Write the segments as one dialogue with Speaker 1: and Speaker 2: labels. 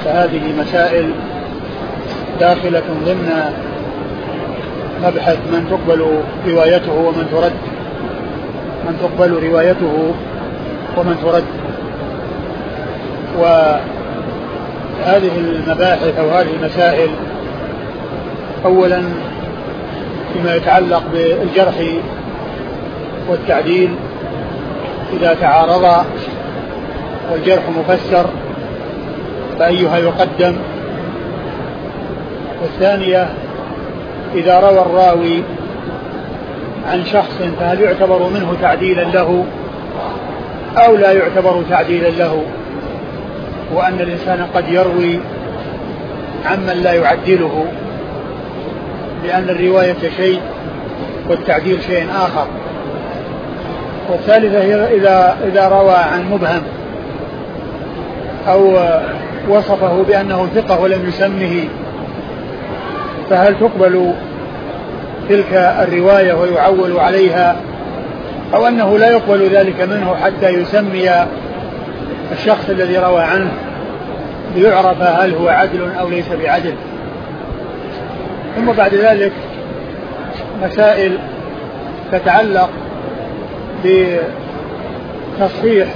Speaker 1: فهذه مسائل داخلة ضمن مبحث من تقبل روايته ومن ترد، من تقبل روايته ومن ترد. وهذه المباحث أو هذه المسائل أولا فيما يتعلق بالجرح والتعديل إذا تعارضا والجرح مفسر فأيها يقدم. والثانية إذا روى الراوي عن شخص فهل يعتبر منه تعديلا له أو لا يعتبر تعديلا له، وأن الإنسان قد يروي عمن لا يعدله، لأن الرواية شيء والتعديل شيء آخر. والثالثة إذا روى عن مبهم أو وصفه بأنه ثقة ولم يسمه فهل تقبل تلك الرواية ويعول عليها، أو أنه لا يقبل ذلك منه حتى يسمي الشخص الذي روى عنه ليعرف هل هو عدل أو ليس بعدل. ثم بعد ذلك مسائل تتعلق بتصحيح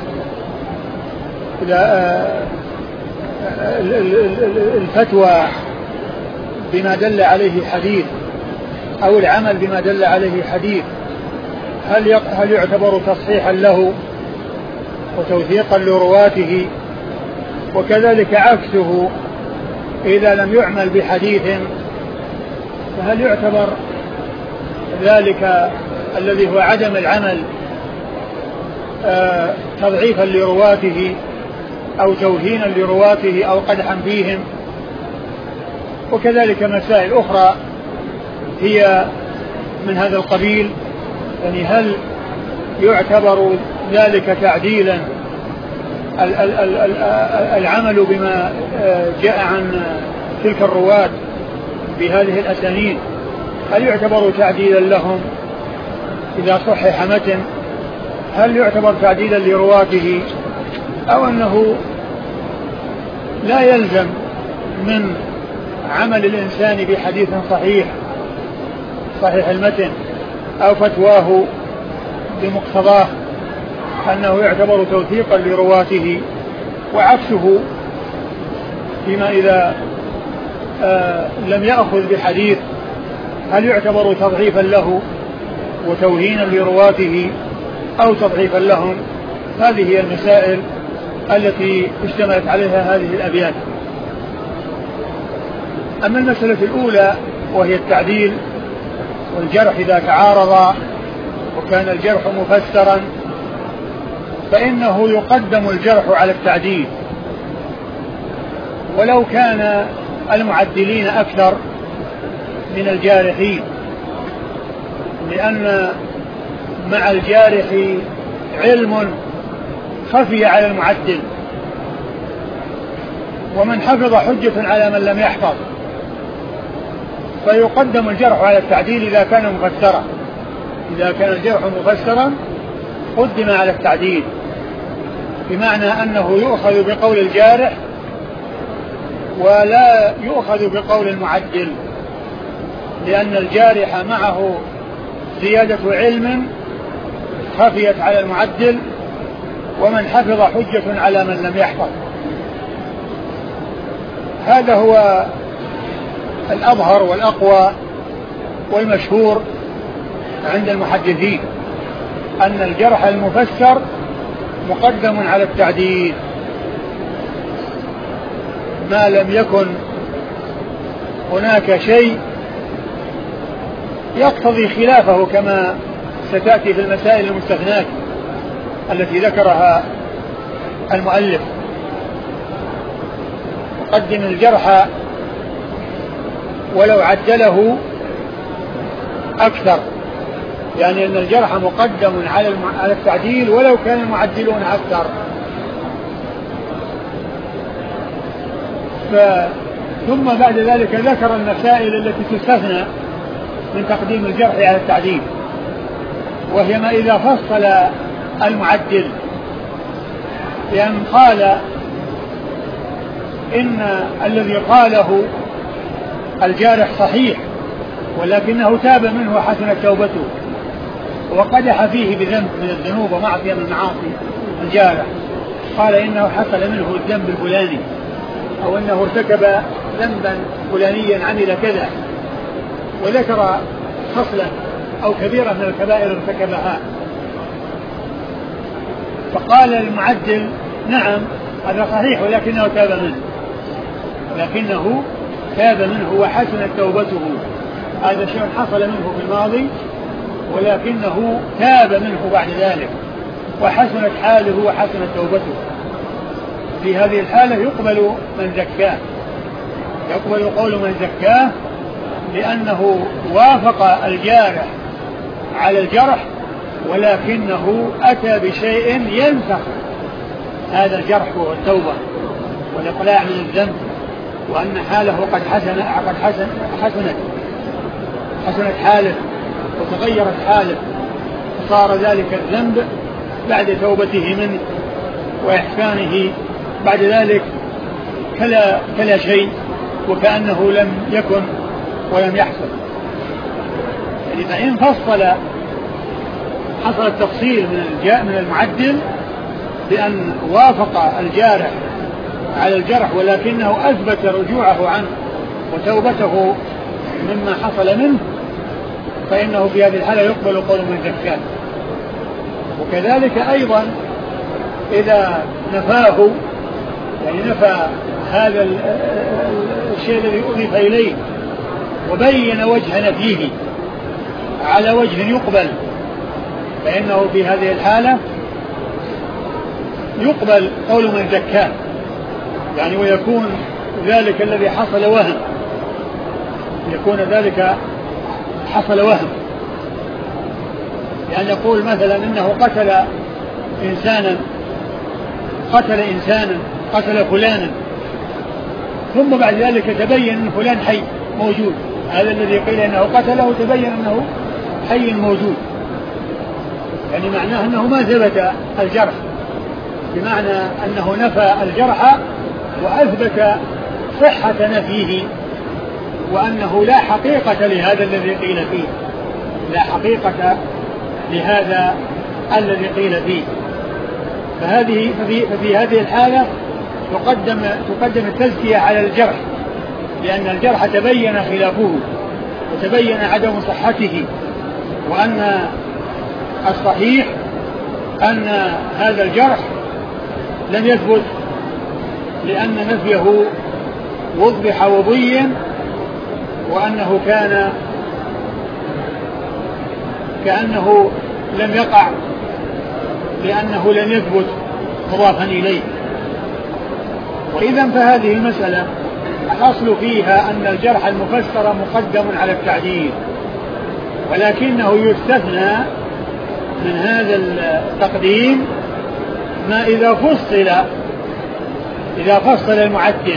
Speaker 1: الفتوى بما دل عليه حديث أو العمل بما دل عليه حديث، هل يعتبر تصحيحا له وتوثيقا لرواته، وكذلك عكسه إذا لم يعمل بحديث فهل يعتبر ذلك الذي هو عدم العمل تضعيفا لرواته أو توهينا لرواته أو قدحا فيهم. وكذلك مسائل أخرى هي من هذا القبيل، يعني هل يعتبر ذلك تعديلا العمل بما جاء عن تلك الرواة بهذه الأسانيد، هل يعتبر تعديلا لهم إذا صحح متن، هل يعتبر تعديلا لرواته، أو أنه لا يلزم من عمل الإنسان بحديث صحيح المتن أو فتواه بمقتضاه أنه يعتبر توثيقا لرواته، وعكسه فيما إذا لم يأخذ بحديث هل يعتبر تضعيفا له وتوهينا لرواته أو تضعيفا لهم. هذه هي المسائل التي اشتملت عليها هذه الأبيات. أما المسألة الأولى وهي التعديل والجرح إذا تعارضا وكان الجرح مفسرا فإنه يقدم الجرح على التعديل ولو كان المعدلين أكثر من الجارحين، لأن مع الجارح علم خفي على المعدل، ومن حفظ حجة على من لم يحفظ، فيقدم الجرح على التعديل إذا كان مفسرا. إذا كان الجرح مفسرا قدم على التعديل، بمعنى أنه يؤخذ بقول الجارح ولا يؤخذ بقول المعدل، لأن الجارح معه زيادة علم خفيت على المعدل، ومن حفظ حجة على من لم يحفظ. هذا هو الأظهر والأقوى والمشهور عند المحدثين، أن الجرح المفسر مقدم على التعديل ما لم يكن هناك شيء يقتضي خلافه، كما ستأتي في المسائل المستثناة التي ذكرها المؤلف. قدم الجرح ولو عدله أكثر، يعني أن الجرح مقدم على التعديل ولو كان المعدلون أكثر. ثم بعد ذلك ذكر المسائل التي تستثنى من تقديم الجرح على التعديل، وهي ما إذا فصل المعدل، لأن قال إن الذي قاله الجارح صحيح، ولكنه تاب منه وحسنت توبته، وقدح فيه بذنب من الذنوب ومعصية من المعاصي الجارح، قال إنه حصل منه الذنب الفلاني، أو أنه ارتكب ذنبا فلانيا عمل كذا، وذكر خصلا أو كبيرة من الكبائر ارتكبها، فقال المعدل نعم هذا صحيح ولكنه تاب منه وحسنت توبته. هذا شيء حصل منه في الماضي ولكنه تاب منه بعد ذلك وحسنت حاله وحسنت توبته. في هذه الحالة يقبل قول من زكاه لأنه وافق الجارح على الجرح، ولكنه أتى بشيء ينسخ هذا الجرح وهو التوبة والإقلاع من الذنب، وأن حاله قد حسنت حاله وتغيرت حاله، فصار ذلك الذنب بعد توبته منه وإحسانه بعد ذلك كلا شيء، وكأنه لم يكن ولم يحصل. يعني فإن حصل التفصيل من المعدل بأن وافق الجارح على الجرح ولكنه أثبت رجوعه عنه وتوبته مما حصل منه، فإنه في هذه الحالة يقبل قول من زكاه. وكذلك أيضا إذا نفاه، يعني نفى هذا الشيء الذي أضيف إليه وبين وجه نفيه على وجه يقبل، فإنه في هذه الحالة يقبل قول من زكاه، يعني ويكون ذلك الذي حصل وهم، يعني يقول مثلا إنه قتل فلانا ثم بعد ذلك تبين أن فلان حي موجود، هذا الذي قيل أنه قتله تبين أنه حي موجود، يعني معناه أنه ما ثبت الجرح، بمعنى أنه نفى الجرح وأثبت صحة نفيه، وأنه لا حقيقة لهذا الذي قيل فيه، ففي هذه الحالة تقدم التزكية على الجرح، لأن الجرح تبين خلافه وتبين عدم صحته، وأن الصحيح أن هذا الجرح لم يثبت لأن نفيه وضح وبين، وأنه كأنه لم يقع لأنه لم يثبت مضافا إليه. وإذا فهذه المسألة الأصل فيها أن الجرح المفسر مقدم على التعديل، ولكنه يستثنى من هذا التقديم ما إذا فصل المعدل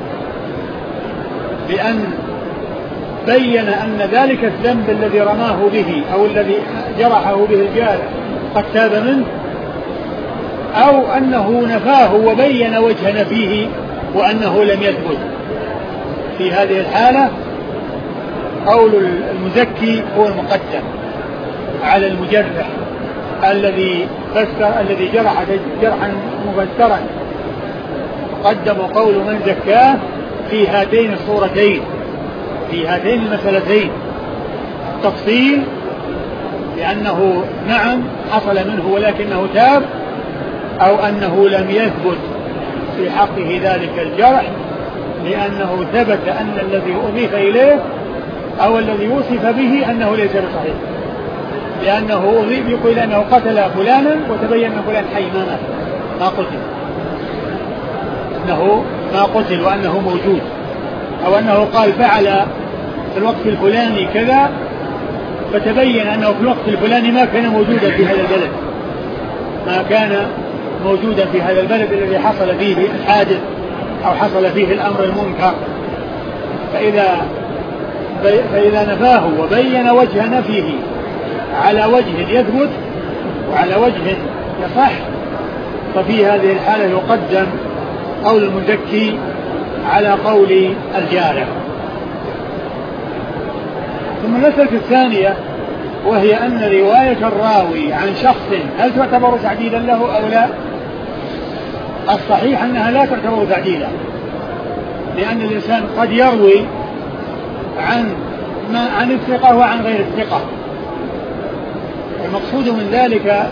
Speaker 1: بأن بين أن ذلك الذنب الذي رماه به أو الذي جرحه به الجارح قد تاب منه، أو أنه نفاه وبين وجه نفيه وأنه لم يثبت. في هذه الحالة قول المزكي هو المقدم على المجرح الذي جرح جرحا مفسرا، قدم قول من زكاه في هاتين الصورتين، في هاتين المسألتين، تفصيل لأنه نعم حصل منه ولكنه تاب، أو أنه لم يثبت في حقه ذلك الجرح لأنه ثبت أن الذي أضيف إليه أو الذي وصف به أنه ليس بصحيح، لأنه أضيف يقول أنه قتل فلانا وتبين أن فلان حي ما قتل وأنه موجود، أو أنه قال فعل في الوقت الفلاني كذا فتبين أنه في الوقت الفلاني ما كان موجودا في هذا البلد الذي حصل فيه الحادث أو حصل فيه الأمر المنكر. فإذا نفاه وبين وجه نفيه على وجه يثبت وعلى وجه يصح، ففي هذه الحالة يقدم قول المزكي على قول الجارح. ثم المسألة الثانية وهي أن رواية الراوي عن شخص هل تعتبر تعديلا له أو لا؟ الصحيح أنها لا تعتبر تعديلا، لأن الإنسان قد يروي عن الثقة وعن غير الثقة. المقصود من ذلك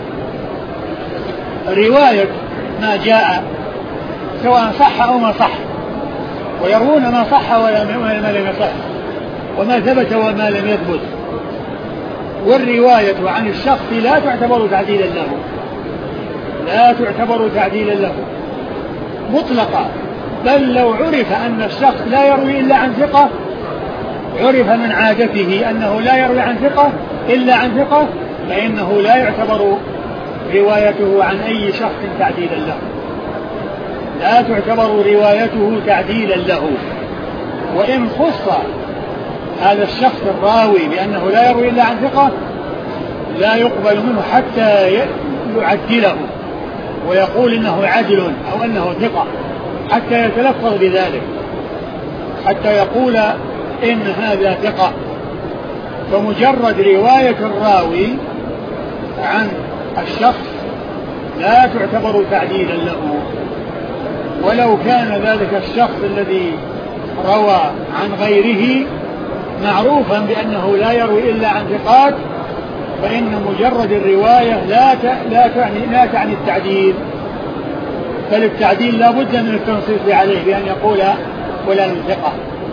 Speaker 1: رواية ما جاء سواء صح أو ما صح، ويروون ما صح وما لم يصح، وما ثبت وما لم يثبت. والرواية عن الشخص لا تعتبر تعديلا له، لا تعتبر تعديلا له مطلقا، بل لو عرف أن الشخص لا يروي إلا عن ثقة، عرف من عادته أنه لا يروي عن ثقة إلا عن ثقة، فإنه لا يعتبر روايته عن أي شخص تعديلا له، لا تعتبر روايته تعديلا له. وإن خص هذا الشخص الراوي بأنه لا يروي إلا عن ثقة لا يقبل منه حتى يعدله ويقول إنه عدل أو أنه ثقة، حتى يتلفظ بذلك، حتى يقول إن هذا ثقة. فمجرد رواية الراوي عن الشخص لا تعتبر تعديلا له، ولو كان ذلك الشخص الذي روى عن غيره معروفا بأنه لا يروي إلا عن ثقات، فإن مجرد الرواية لا تعني التعديل، بل التعديل لا بد من التنصيص عليه بأن يقول فلان ثقة.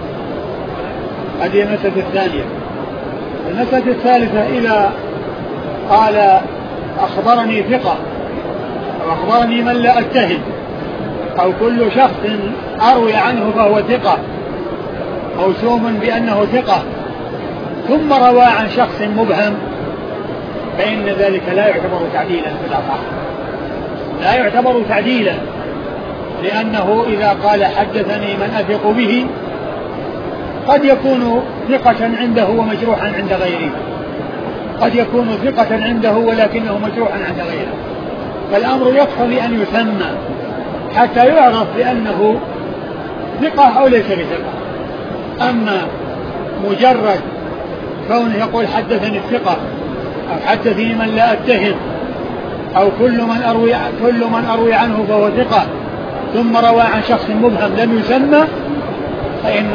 Speaker 1: هذه المسألة الثانية. المسألة الثالثة إذا قال أخبرني ثقة أو أخبرني من لا أتهم أو كل شخص أروي عنه فهو ثقة موسوم بأنه ثقة، ثم روى عن شخص مبهم، فإن ذلك لا يعتبر تعديلا في الأصح، لا يعتبر تعديلا، لأنه إذا قال حدثني من أثق به قد يكون ثقة عنده ومجروحا عند غيره، قد يكون ثقة عنده ولكنه مجروحا عند غيره، فالأمر يقتضي أن يسمى حتى يعرف بأنه ثقة أو ليس بثقة. أما مجرد كونه يقول حدثني الثقة أو حدثني من لا أتهم أو كل من أروي عنه فهو ثقة ثم روى عن شخص مبهم لم يسمى، فإن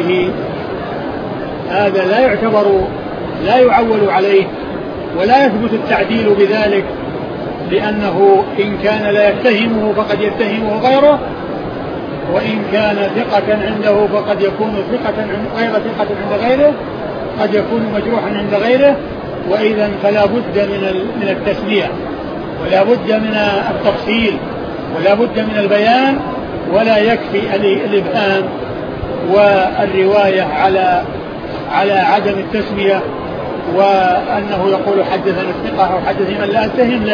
Speaker 1: هذا لا يعول عليه ولا يثبت التعديل بذلك، لأنه إن كان لا يتهمه فقد يتهمه غيره، وإن كان ثقة عنده فقد يكون غير ثقة عند غيره، قد يكون مجروحا عند غيره. وإذا فلا بد من التسمية ولا بد من التفصيل ولا بد من البيان، ولا يكفي الإبهام والرواية على عدم التسمية، وأنه يقول حدثنا الثقة أو حدثني من لا أتهم،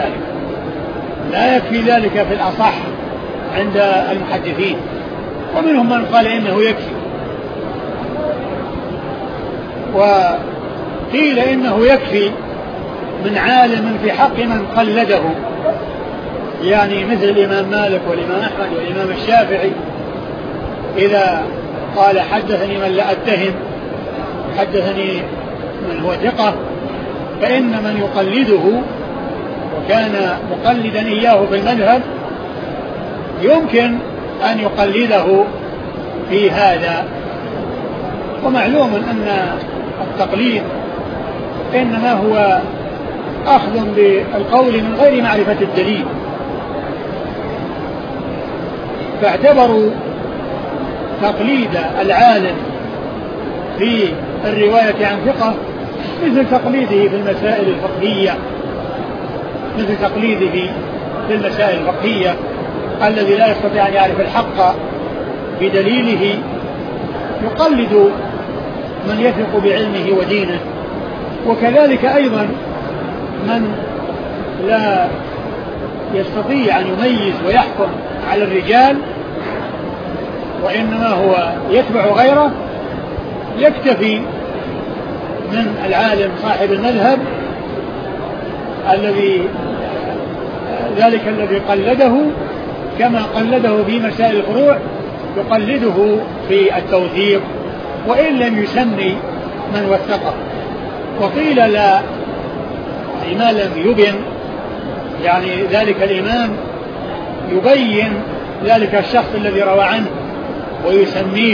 Speaker 1: لا يكفي ذلك في الأصح عند المحدثين، ومنهم من قال إنه يكفي، وقيل إنه يكفي من عالم في حق من قلده، يعني مثل الإمام مالك والإمام أحمد والإمام الشافعي، إذا قال حدثني من لا أتهم حدثني من هو ثقة، فإن من يقلده وكان مقلدا إياه في المذهب يمكن أن يقلده في هذا. ومعلوم أن التقليد إنما هو أخذ بالقول من غير معرفة الدليل، فاعتبروا تقليد العالم في الرواية عن ثقة مثل تقليده في المسائل الفقهية، الذي لا يستطيع أن يعرف الحق بدليله يقلد من يثق بعلمه ودينه. وكذلك أيضا من لا يستطيع أن يميز ويحكم على الرجال وإنما هو يتبع غيره يكتفي من العالم صاحب المذهب الذي قلده كما قلده في مسائل الفروع، يقلده في التوثيق وإن لم يسمي من وثقه. وقيل لا، ما لم يبن يعني ذلك الإمام يبين ذلك الشخص الذي روى عنه ويسميه.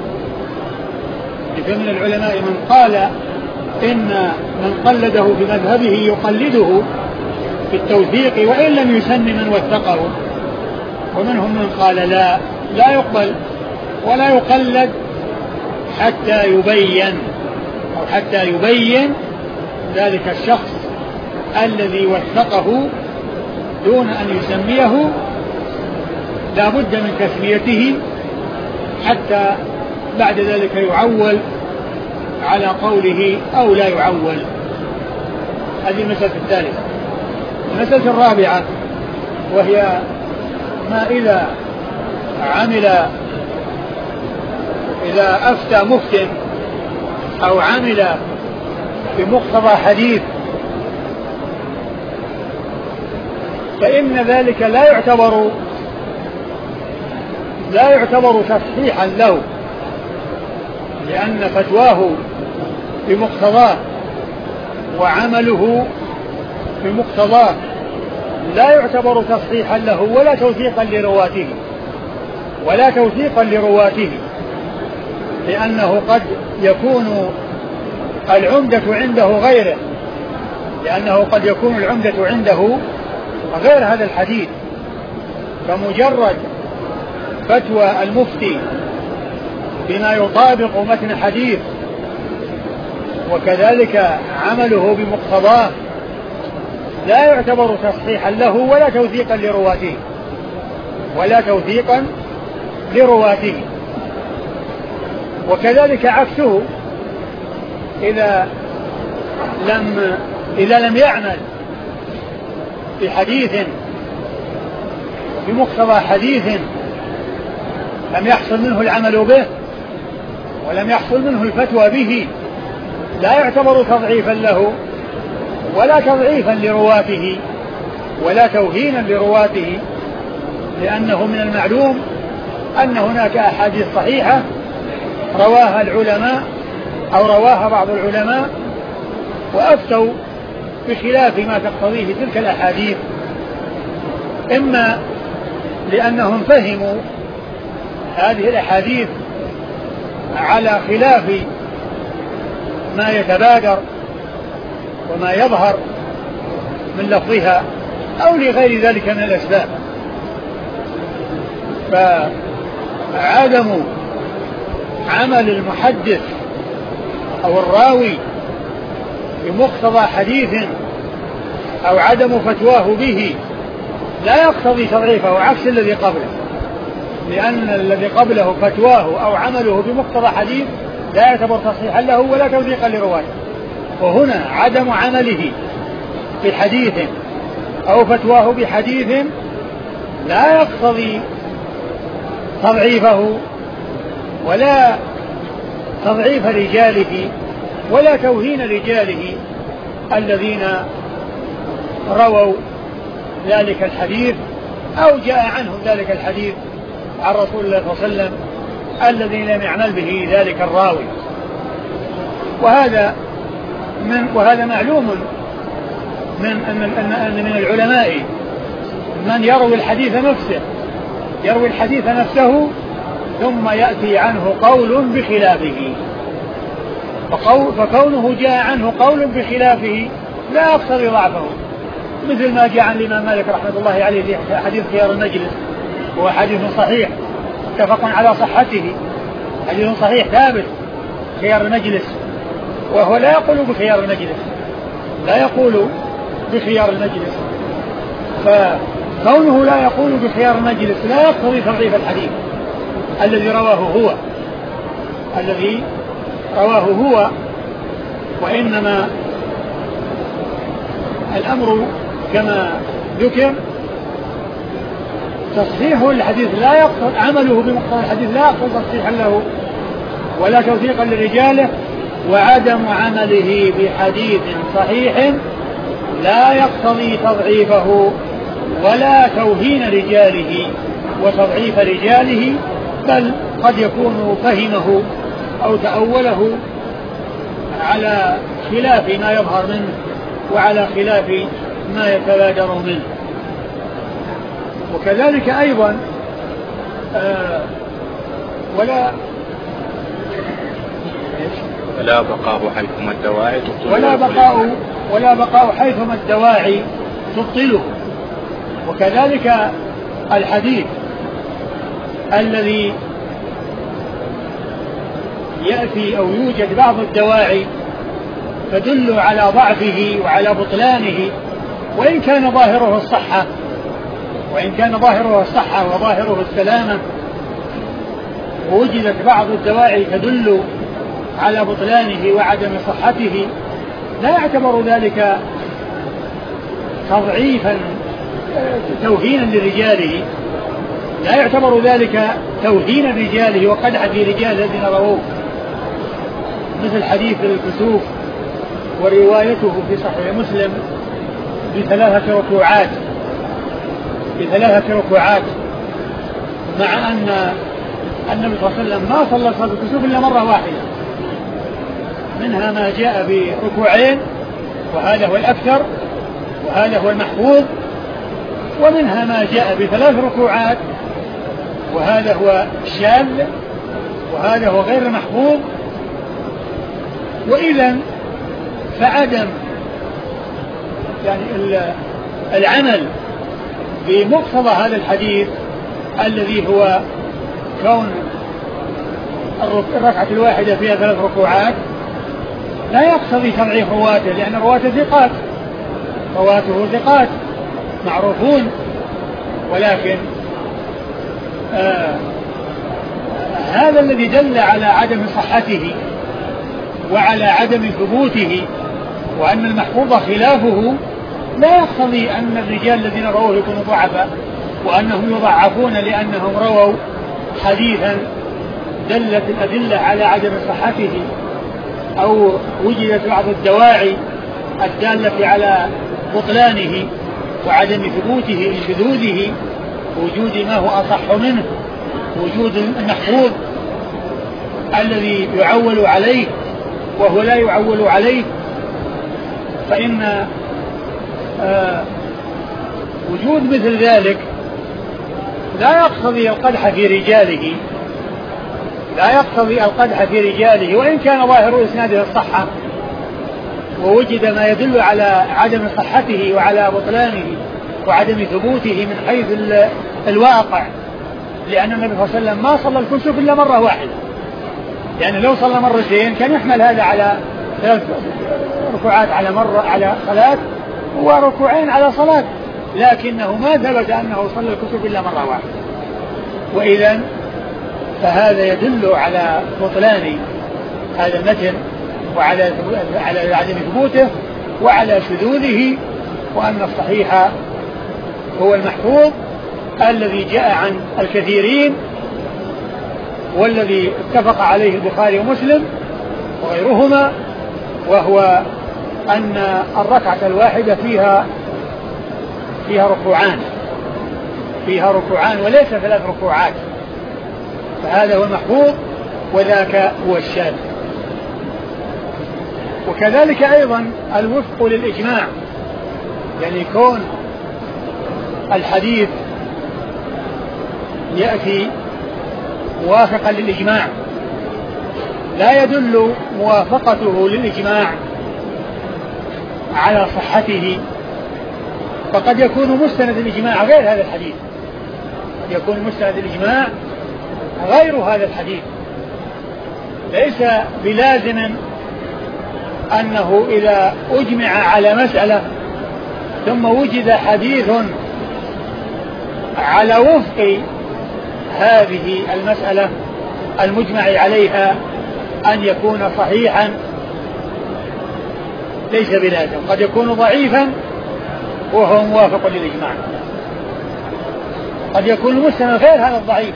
Speaker 1: فمن العلماء من قال إن من قلده في مذهبه يقلده في التوثيق وإن لم يسم من وثقه، ومنهم من قال لا يقبل ولا يقلد حتى يبين أو حتى يبين ذلك الشخص الذي وثقه دون أن يسميه، لا بد من تسميته حتى بعد ذلك يعول على قوله أو لا يعول. هذه المسألة الثالثة. المسألة الرابعة وهي ما إذا أفتى مفتٍ أو عمل بمقتضى حديث فإن ذلك لا يعتبر تصحيحا له، لأن فتواه بمقتضاه وعمله بمقتضاه لا يعتبر تصحيحا له ولا توثيقا لرواته، لأنه قد يكون العمدة عنده غيره، لأنه قد يكون العمدة عنده غير هذا الحديث. فمجرد فتوى المفتي بما يطابق متن حديث وكذلك عمله بمقتضاه لا يعتبر تصحيحا له ولا توثيقا لرواته. وكذلك عكسه إذا لم يعمل بحديث بمقتضى حديث لم يحصل منه العمل به ولم يحصل منه الفتوى به، لا يعتبر تضعيفا له ولا تضعيفا لرواته ولا توهينا لرواته، لأنه من المعلوم أن هناك أحاديث صحيحة رواها العلماء أو رواها بعض العلماء وأفتوا بخلاف ما تقتضيه تلك الأحاديث، إما لأنهم فهموا هذه الأحاديث على خلاف ما يتبادر وما يظهر من لفظها أو لغير ذلك من الأسباب. فعدم عمل المحدث أو الراوي بمقتضى حديث أو عدم فتواه به لا يقتضي تضعيفه عكس الذي قبله، لأن الذي قبله فتواه أو عمله بمقتضى حديث لا يعتبر تصحيحا له ولا توثيقا لرواته. وهنا عدم عمله بحديث أو فتواه بحديث لا يقتضي تضعيفه ولا تضعيف رجاله ولا توهين رجاله الذين رووا ذلك الحديث أو جاء عنهم ذلك الحديث عن رسول الله صلى الله عليه وسلم الذي لم يعمل به ذلك الراوي. وهذا معلوم من العلماء من يروي الحديث نفسه ثم يأتي عنه قول بخلافه، فكونه جاء عنه قول بخلافه لا يقتضي ضعفه، مثل ما جاء عن الإمام مالك رحمة الله عليه في حديث خيار المجلس، هو حديث صحيح متفق على صحته، حديث صحيح ثابت خيار المجلس، وهو لا يقول بخيار المجلس، فكونه لا يقول بخيار المجلس لا يقتضي تضعيف الحديث الذي رواه هو، وإنما الأمر كما ذكر تصحيح الحديث لا يقتضي عمله بمقتضى الحديث لا يقتضي تصحيحا له ولا توثيقا لرجاله، وعدم عمله بحديث صحيح لا يقتضي تضعيفه ولا توهين رجاله وتضعيف رجاله، بل قد يكون فهمه أو تأوله على خلاف ما يظهر منه وعلى خلاف ما يتبادر منه. وكذلك أيضا ولا
Speaker 2: بقاء حيثما الدواعي
Speaker 1: ولا بقاء حيثما الدواعي تبطله. وكذلك الحديث الذي يأتي أو يوجد بعض الدواعي تدل على ضعفه وعلى بطلانه، وإن كان ظاهره الصحة وظاهره السلامة، ووجدت بعض الدواعي تدل على بطلانه وعدم صحته، لا يعتبر ذلك تضعيفا توهينا لرجاله، لا يعتبر ذلك توهين رجاله وقدح في رجال الذين رووه، مثل حديث الكسوف وروايته في صحيح مسلم بثلاثة ركوعات، مع أن النبي صلى الله عليه وسلم ما صلى صلاة الكسوف إلا مرة واحدة، منها ما جاء بركوعين وهذا هو الأكثر وهذا هو المحفوظ، ومنها ما جاء بثلاث ركوعات وهذا هو الشاذ وهذا هو غير المحفوظ. وإذا فعدم يعني العمل بمقتضى هذا الحديث الذي هو كون الركعة الواحدة فيها ثلاث ركوعات لا يقتضي تضعيف رواته، لأن رواته ثقات معروفون، ولكن هذا الذي دل على عدم صحته وعلى عدم ثبوته وأن المحفوظ خلافه لا يقتضي أن الرجال الذين رووه يكونوا ضعفاء وأنهم يضعفون لأنهم رووا حديثا دلت الأدلة على عدم صحته أو وجدت بعض الدواعي الدالة على بطلانه وعدم ثبوته لشذوذه، وجود ما هو أصح منه، وجود المحفوظ الذي يعول عليه وهو لا يعول عليه، فإن وجود مثل ذلك لا يقتضي القدح في رجاله، وإن كان ظاهر إسناده الصحة ووجد ما يدل على عدم صحته وعلى بطلانه وعدم ثبوته من حيث الواقع، لأن النبي صلى الله عليه وسلم ما صلى الكسوف إلا مرة واحدة، يعني لو صلى مرتين كان يحمل هذا على ثلاث ركوعات على صلاة وركوعين على صلاة، لكنه ما ثبت أنه صلى الكسوف إلا مرة واحدة. وإذا فهذا يدل على بطلان هذا المتن وعلى عدم ثبوته وعلى شذوذه، وأن الصحيح هو المحفوظ الذي جاء عن الكثيرين والذي اتفق عليه البخاري ومسلم وغيرهما، وهو أن الركعة الواحدة فيها ركوعان وليس ثلاث ركوعات، فهذا هو المحفوظ وذاك هو الشاذ. وكذلك أيضا الوفق للإجماع، يعني كون الحديث يأتي موافقا للإجماع لا يدل موافقته للإجماع على صحته، فقد يكون مستند الإجماع غير هذا الحديث، قد يكون مستند الإجماع غير هذا الحديث، ليس بلازم أنه إذا أجمع على مسألة ثم وجد حديث على وفق هذه المسألة المجمع عليها أن يكون صحيحا، ليس بلازم، قد يكون ضعيفا وهو موافق للإجماع، قد يكون المسلم غير هذا الضعيف،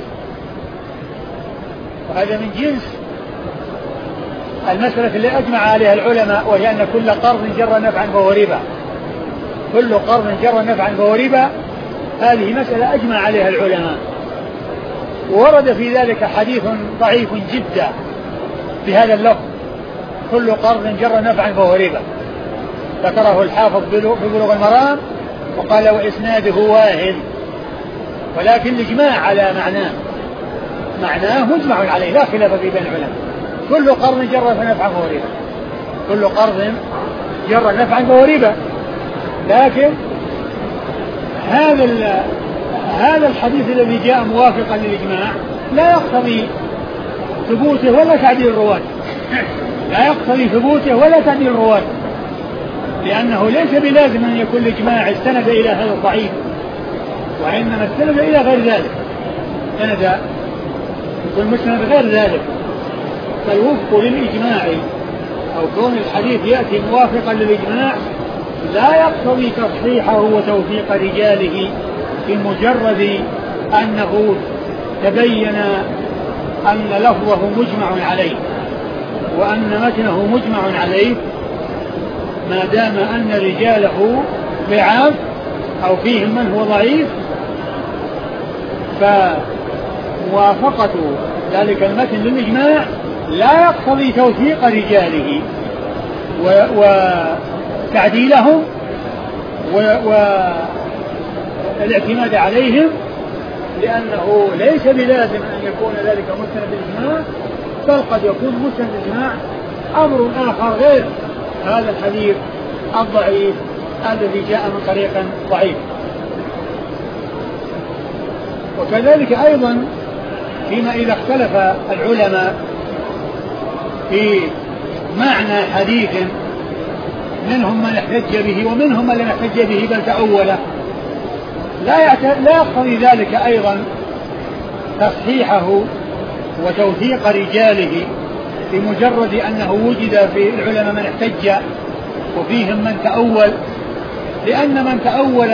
Speaker 1: وهذا من جنس المسألة اللي أجمع عليها العلماء، وهي أن كل قرض جر نفعا فهو ربا، كل قرض جر نفعا فهو ربا، هذه مسألة أجمع عليها العلماء، ورد في ذلك حديث ضعيف جدا بهذا اللفظ: كل قرض جر نفعا فهو ربا. ذكره الحافظ في بلوغ المرام وقال وإسناده واهن، ولكن الإجماع على معناه مجمع عليه لا خلاف في بين العلماء. كل قرض جر نفعا فهو ربا، كل قرض جر نفعا فهو ربا. لكن هذا الحديث الذي جاء موافقا للإجماع لا يقتضي ثبوته ولا تعديل الرواة، لا يقتضي ثبوته ولا تعديل الرواة، لأنه ليس بلازم أن يكون الإجماع استند إلى هذا الضعيف، وإنما استند إلى غير ذلك، استند يكون مستند غير ذلك. فالوفق للإجماع أو كون الحديث يأتي موافقا للإجماع لا يقتضي تصحيحه وتوثيق رجاله بمجرد أنه تبين أن لفظه مجمع عليه وأن متنه مجمع عليه، ما دام أن رجاله ضعاف أو فيهم من هو ضعيف، فموافقة ذلك المتن للإجماع لا يقتضي توثيق رجاله وتعديلهم والاعتماد عليهم، لأنه ليس بلازم أن يكون ذلك مسند بالإجماع، بل قد يكون مسند بالإجماع أمر آخر غير هذا الحديث الضعيف الذي جاء من طريق ضعيف. وكذلك أيضا فيما إذا اختلف العلماء في معنى حديث، منهم من احتج به ومنهم من لم يحتج به بل تأوله، لا يقتضي ذلك أيضا تصحيحه وتوثيق رجاله بمجرد أنه وجد في العلماء من احتج وفيهم من تأول، لأن من تأول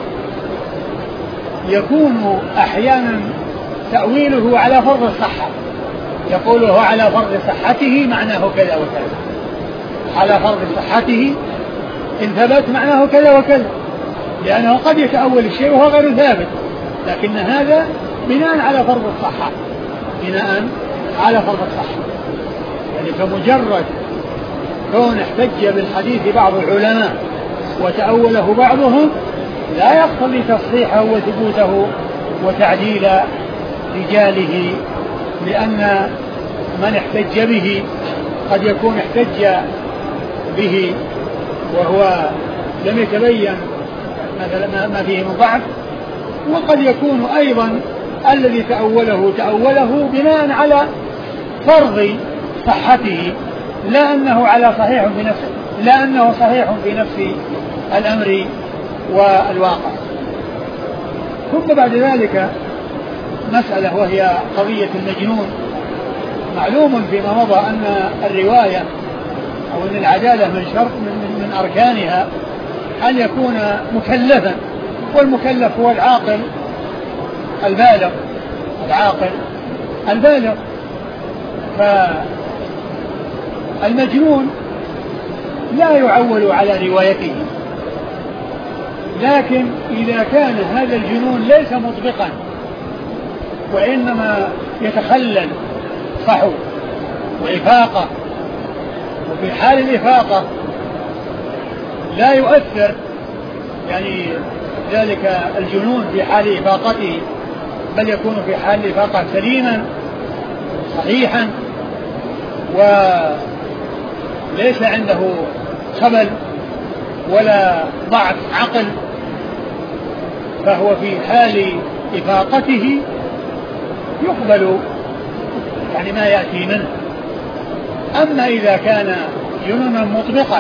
Speaker 1: يكون أحيانا تأويله على فرض الصحة، يقوله على فرض صحته معناه كذا وكذا، على فرض صحته إن ثبت معناه كذا وكذا، لأنه قد يتأول الشيء وهو غير ثابت، لكن هذا بناء على فرض الصحة، بناء على فرض الصحة. يعني فمجرد كون احتج بالحديث بعض العلماء وتأوله بعضهم لا يقتضي تصحيحه وثبوته وتعديل رجاله، لأن من احتج به قد يكون احتج به وهو لم يتبين ما فيه من ضعف، وقد يكون أيضا الذي تأوله بناء على فرض صحته، لا أنه على صحيح في نفسه، لا أنه صحيح في نفس الأمر والواقع. ثم بعد ذلك مسألة وهي قضية المجنون. معلوم فيما مضى أن الرواية أو أن العدالة من شرط من أركانها أن يكون مكلفا، والمكلف هو العاقل البالغ، العاقل البالغ. فالمجنون لا يعول على روايته، لكن إذا كان هذا الجنون ليس مطبقا وإنما يتخلل صحو وإفاقة، وفي حال الإفاقة لا يؤثر يعني ذلك الجنون في حال إفاقته، بل يكون في حال الإفاقة سليما صحيحا وليس عنده خبل ولا ضعف عقل، فهو في حال إفاقته يقبل يعني ما يأتي منه. أما إذا كان جنونا مطبقا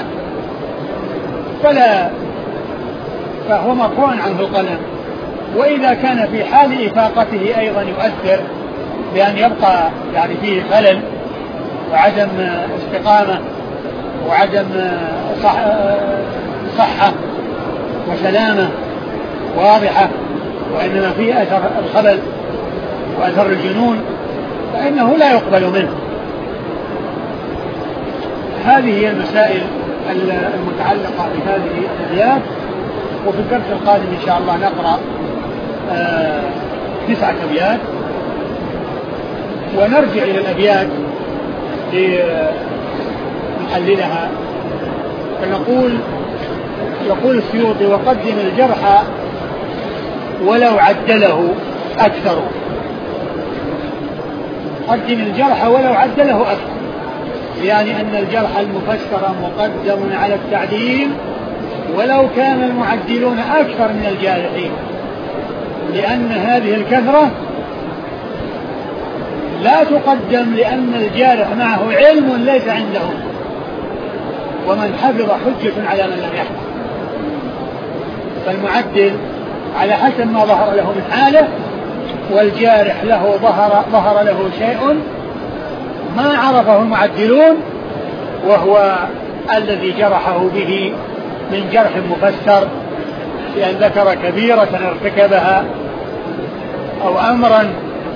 Speaker 1: فهو مرفوع عنه القلم، وإذا كان في حال إفاقته أيضا يؤثر بأن يبقى يعني فيه خلل وعدم استقامة وعدم صحة وسلامة واضحة، وإنما فيه أثر الخبل وأثر الجنون، فإنه لا يقبل منه. هذه هي المسائل المتعلقة بهذه الأبيات. وفي الدرس القادم إن شاء الله نقرأ 9 أبيات ونرجع إلى الأبيات لنحللها. يقول السيوطي: وقدم الجرح ولو عدله أكثر. قدم الجرح ولو عدله أكثر، يعني أن الجرح المفسر مقدم على التعديل ولو كان المعدلون أكثر من الجارحين، لأن هذه الكثرة لا تقدم لأن الجارح معه علم ليس عندهم، ومن حفظ حجة على من لم يحفظ. فالمعدل على حسب ما ظهر له من حاله، والجارح له ظهر له شيء ما عرفه المعدلون، وهو الذي جرحه به من جرح مفسر، بأن ذكر كبيرة ارتكبها أو أمرا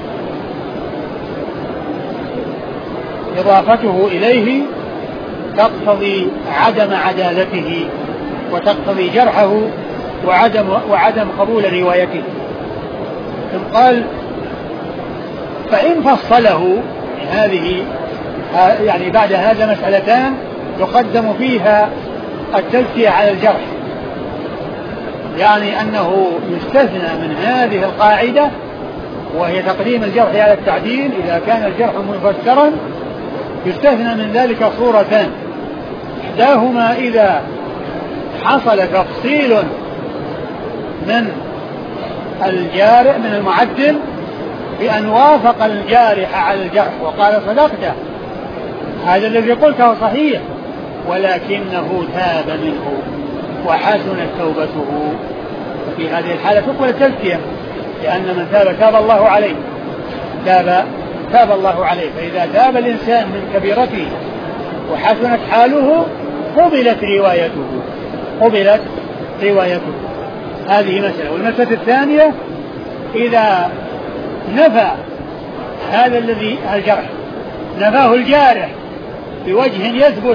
Speaker 1: إضافته إليه تقتضي عدم عدالته وتقتضي جرحه وعدم قبول روايته. ثم قال: فإن فصله، هذه يعني بعد هذا مسألتان يقدم فيها التزكية على الجرح، يعني أنه يستثنى من هذه القاعدة وهي تقديم الجرح على التعديل. إذا كان الجرح مفسرا يستثنى من ذلك صورتان: إحداهما إذا حصل تفصيل من الجارح من المعدل بأن وافق الجارح على الجرح وقال: صدقت، هذا الذي قلته صحيح، ولكنه تاب منه وحسنت توبته. في هذه الحالة تقبل التزكية، لأن من تاب الله عليه، تاب الله عليه. فإذا تاب الإنسان من كبيرته وحسنت حاله قبلت روايته. هذه مسألة. والمسألة الثانية: إذا نفى هذا الذي الجرح نفاه الجارح بوجه يثبت،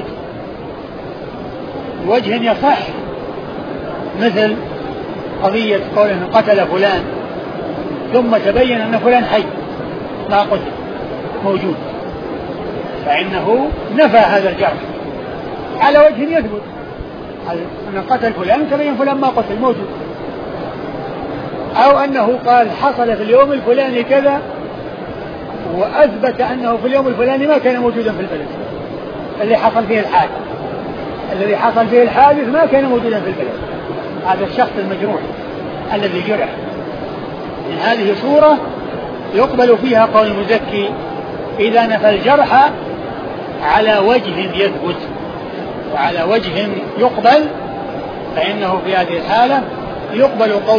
Speaker 1: بوجه يصح، مثل قضية قوله قتل فلان ثم تبين أن فلان حي ما قتل موجود، فإنه نفى هذا الجرح على وجه يثبت، أن قتل فلان تبين فلان ما قتل موجود. أو أنه قال: حصل في اليوم الفلاني كذا، وأثبت أنه في اليوم الفلاني ما كان موجودا في البلد الذي حصل فيه الحادث ما كان موجودا في البلد. هذا الشخص المجروح الذي جرح، من هذه صورة يقبل فيها قول المزكي: إذا نفى الجرح على وجه يثبت وعلى وجه يقبل، فإنه في هذه الحالة يقبل قول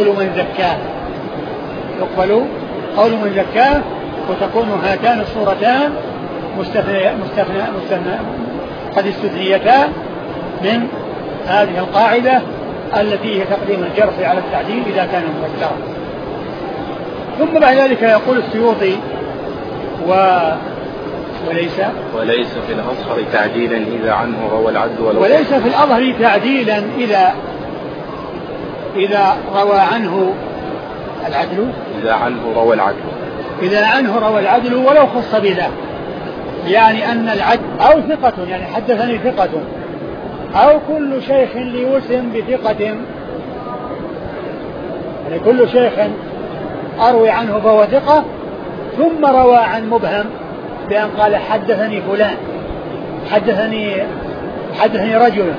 Speaker 1: من زكاه، وتكون هاتان الصورتان قد استثنيتا من هذه القاعدة التي هي تقديم الجرح على التعديل إذا كان مفسرا. ثم بعد ذلك يقول السيوطي:
Speaker 2: وليس في الأظهر تعديلا إذا عنه روى العدل
Speaker 1: وليس في الأظهر تعديلا إذا روى عنه العدل، إذا عنه روى العدل ولو خص بذا، يعني أن العدل أو ثقة، يعني حدثني ثقة، أو كل شيخ ليوسم بثقة، يعني كل شيخ أروي عنه فهو ثقة، ثم روى عن مبهم بأن قال: حدثني فلان، حدثني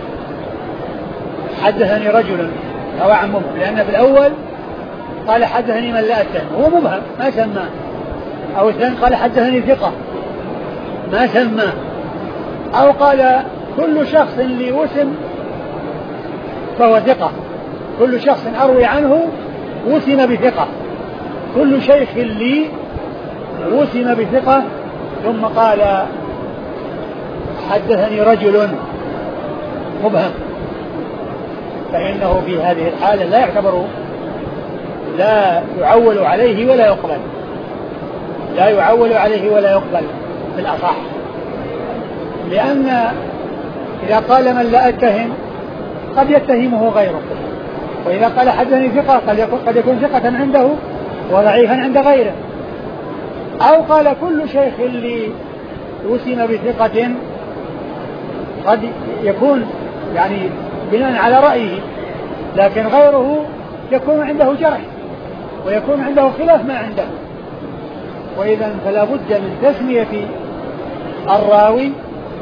Speaker 1: رجل روى عن مبهم، لأن في الأول قال: حدثني من لا أتهم، هو مبهم ما سماه. أو الثاني قال: حدثني ثقة ما سماه. أو قال: كل شخص لي وسم فهو ثقة، كل شخص أروي عنه وسم بثقة، كل شيخ لي وسم بثقة، ثم قال: حدثني رجل مبهم، فإنه في هذه الحالة لا يعول عليه ولا يقبل في الأصح، لأن إذا قال من لا أتهم قد يتهمه غيره، وإذا قال حدثني ثقة قد يكون ثقة عنده وضعيفا عند غيره، أو قال كل شيخ اللي وسم بثقة قد يكون يعني بناء على رأيه، لكن غيره يكون عنده جرح ويكون عنده خلاف ما عنده. وإذا فلا بد من تسمية الراوي،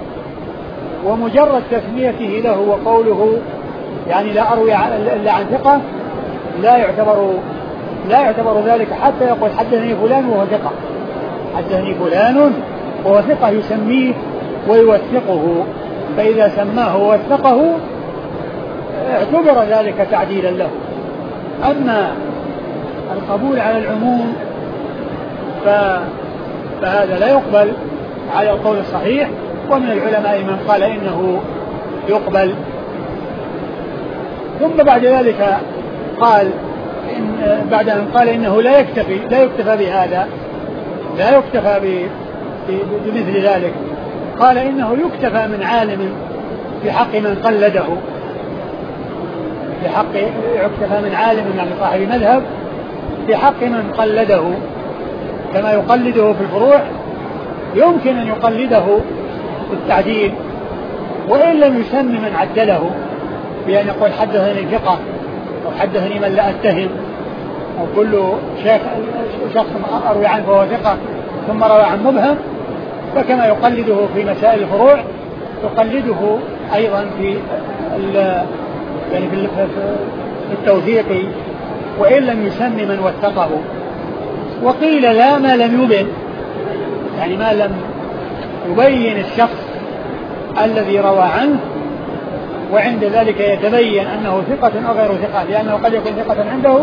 Speaker 1: ومجرد تسميته له وقوله يعني لا أروي إلا عن ثقة لا يعتبر ذلك حتى يقول حدثني فلان وهو ثقة، حدثني فلان وهو ثقة يسميه ويوثقه، فإذا سماه ووثقه اعتبر ذلك تعديلا له. أما القبول على العموم فهذا لا يقبل على القول الصحيح، ومن العلماء من قال إنه يقبل. ثم بعد ذلك قال بعد أن قال إنه لا يكتفى بهذا، لا يكتفى بمثل ذلك، قال إنه يكتفى من عالم في حق من قلده، يكتفى من عالم يعني صاحب مذهب في حق من قلده، كما يقلده في الفروع يمكن أن يقلده في التعديل، وإن لم يسمي من عدله بأن يقول حدثني ثقة أو حدثني من لا أتهم، أو كل شخص أروي عنه فهو ثقة ثم روى عن مبهم، فكما يقلده في مسائل الفروع يقلده أيضا في التوثيق وإن لم يسمي من وثقه. وقيل لا، ما لم يبن، يعني ما لم يبين الشخص الذي روى عنه، وعند ذلك يتبين أنه ثقة أو غير ثقة، لأنه قد يكون ثقة عنده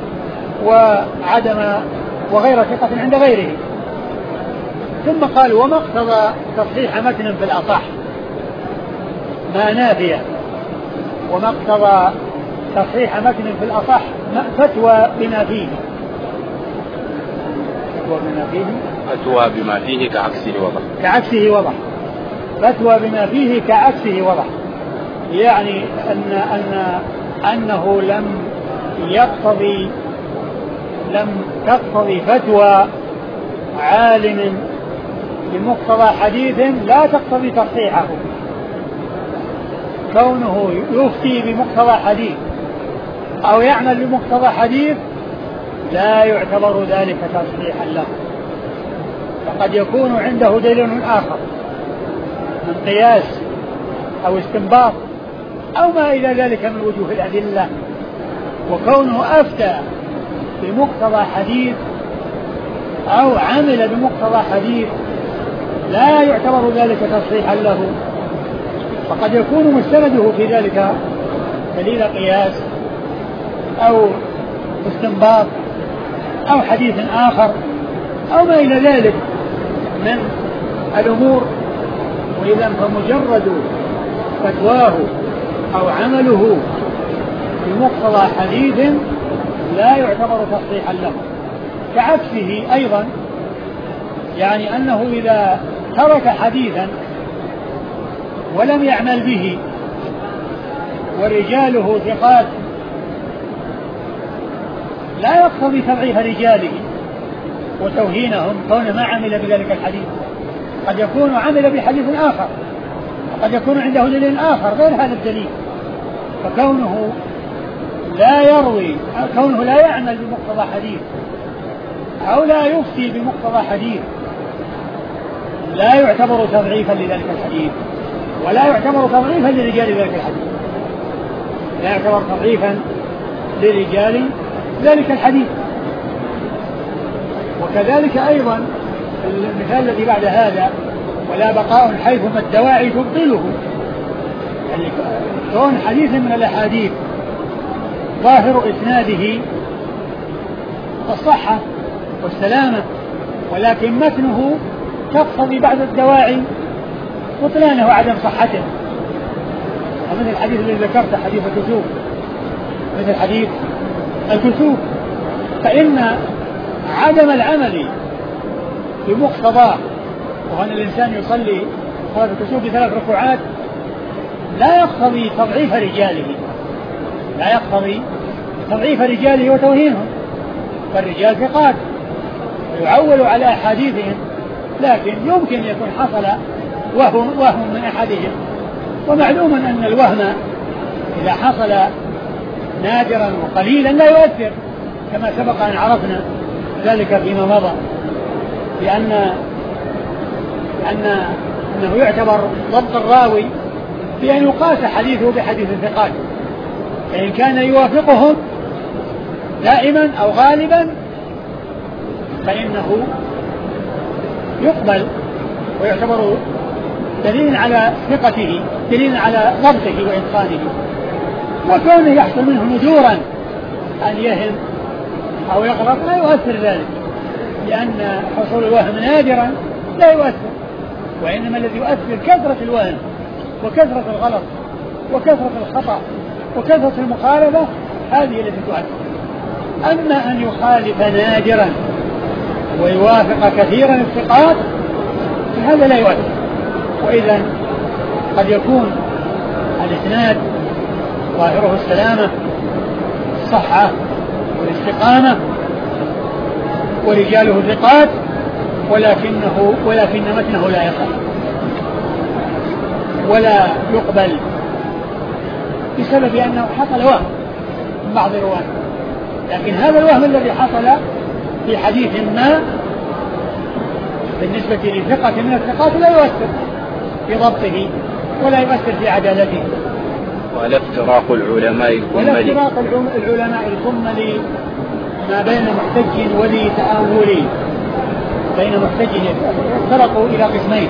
Speaker 1: وغير ثقة عند غيره. ثم قال وما اقتضى تصحيح متن في الأصح ما نافية، وما اقتضى تصحيح متن في الأصح فتوى بما فيه،
Speaker 2: فتوى بما فيه كعكسه وضح
Speaker 1: فتوى بما فيه كعكسه وضح، يعني أنه لم تقتضي فتوى عالم بمقتضى حديث لا تقتضي تصحيحه، كونه يفتي بمقتضى حديث أو يعمل بمقتضى حديث لا يعتبر ذلك تصحيحا له، فقد يكون عنده دليل آخر من قياس أو استنباط أو ما إلى ذلك من وجوه الأدلة، وكونه أفتى بمقتضى حديث أو عمل بمقتضى حديث لا يعتبر ذلك تصحيحا له، فقد يكون مستنده في ذلك دليل قياس أو استنباط أو حديث آخر أو ما إلى ذلك من الأمور. وإذا فمجرد فتواه أو عمله بمقتضى حديث لا يعتبر تصحيحا له، كعكسه أيضا، يعني أنه إذا ترك حديثا ولم يعمل به ورجاله ثقات لا يقتضي تضعيف رجاله وتوهينهم كون ما عمل بذلك الحديث، قد يكون عمل بحديث آخر وقد يكون عنده دليل آخر غير هذا الدليل، فكونه لا يعمل بمقتضى حديث أو لا يفتي بمقتضى حديث لا يعتبر تضعيفا لذلك الحديث ولا يعتبر تضعيفا لرجال ذلك الحديث، لا يعتبر تضعيفا لرجال ذلك الحديث. وكذلك أيضا المثال الذي بعد هذا ولا بقاء حيثما الدواعي تبطله، يعني كون حديث من الأحاديث ظاهر إسناده الصحة والسلامة ولكن متنه تقتضي بعد الدواعي بطلانه وعدم صحته، ومثل الحديث الذي ذكرته حديث الكسوف، مثل حديث الكسوف، فإن عدم العمل بمقتضاه وأن الإنسان يصلي صلاة الكسوف ب3 ركوعات لا يقتضي تضعيف رجاله وتوهينهم، فالرجال ثقات ويعول على أحاديثهم، لكن يمكن يكون حصل وهم من أحدهم. ومعلوم أن الوهم إذا حصل نادرا وقليلا لا يؤثر، كما سبق أن عرفنا ذلك فيما مضى، أنه يعتبر ضبط الراوي بأن يقاس حديثه بحديث الثقات، فإن كان يوافقهم دائما أو غالبا فإنه يقبل ويعتبر دليل على ثقته، دليل على ضبطه وإتقانه. وكونه يحصل منه ندورا أن يهم أو يغلط لا يؤثر ذلك، لأن حصول الوهم نادرا لا يؤثر، وإنما الذي يؤثر كثرة الوهم وكثرة الغلط وكثرة الخطأ وكثرة المخالفة، هذه التي تؤثر. أما أن يخالف نادرا ويوافق كثيرا الثقات فهذا لا يؤثر. وإذا قد يكون الإسناد ظاهره السلامة الصحة والاستقامة ورجاله ثقات، ولكن متنه لا يصح ولا يقبل بسبب أنه حصل وهم من بعض الرواة. لكن هذا الوهم الذي حصل في حديث ما بالنسبة لثقة من الثقات لا يؤثر في ضبطه ولا يؤثر في عدالته.
Speaker 2: ولا افتراق العلماء
Speaker 1: الكمل ما بين محتج ولي تأولي، بين محتج افترقوا إلى قسمين.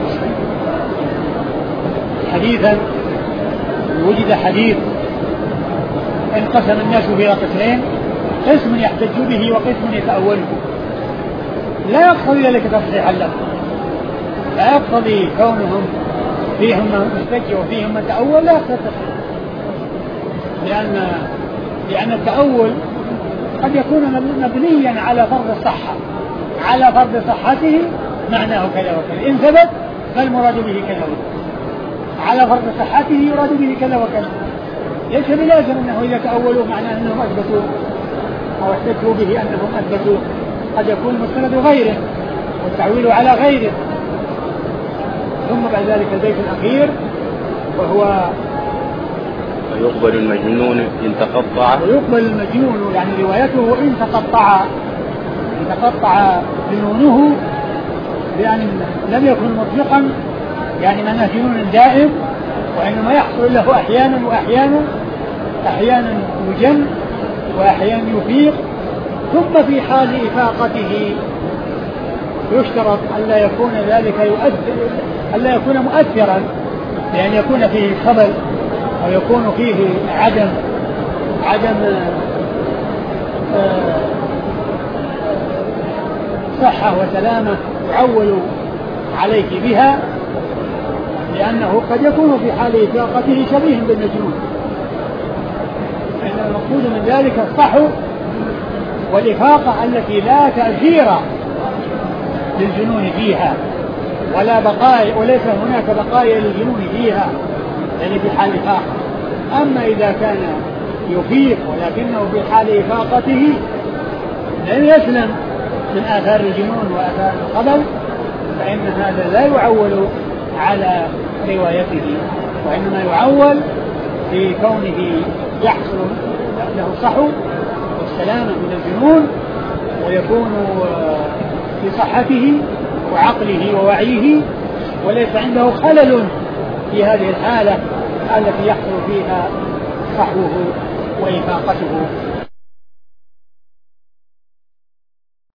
Speaker 1: حديثا وجد حديث انقسم الناس إلى قسمين، قسم يحتج به وقسم يتأوله، لا يقتضي ذلك تصحيح اللفظ، لا يقتضي كونهم فيهم من محتج وفيهم من تأول، لا يقتضي تصحيح، لأن التأول قد يكون مبنيا على فرض الصحة، على فرض صحته معناه كذا وكذا، إن ثبت فالمراد به كذا وكذا، على فرض صحته يراد به كذا وكذا. ليس بلازم أنه إذا تأولوا معناه أنهم أثبتوا أو احتجوا به أنهم أثبتوا، قد يكون المستند غيره والتعويل على غيره. ثم بعد ذلك البيت الأخير وهو
Speaker 2: ويقبل المجنون إن تقطع،
Speaker 1: ويقبل المجنون يعني روايته إن تقطع جنونه، لأن لم يكن مطلقا يعني معناه جنون دائم، وإنما يحصل له أحيانا يجن وأحيانا يفيق. ثم في حال إفاقته يشترط ألا يكون ذلك ألا يكون مؤثرا، لأن يكون فيه خبل أو يكون فيه عدم صحة وسلامة يعول عليه بها، لأنه قد يكون في حال إفاقته شبيه بالمجنون. إن المقصود من ذلك الصحو والإفاقة التي لا تأثير للجنون فيها ولا بقايا، وليس هناك بقايا للجنون فيها يعني في حال إفاقة. أما إذا كان يفيق ولكنه في حال إفاقته لم يسلم من آثار الجنون وآثار الخبل، فإن هذا لا يعول على روايته، وإنما يعول في كونه يحصل له صحو والسلامة من الجنون، ويكون في صحته وعقله ووعيه، وليس عنده خلل في هذه الحالة التي يحصل فيها صحوه وإفاقته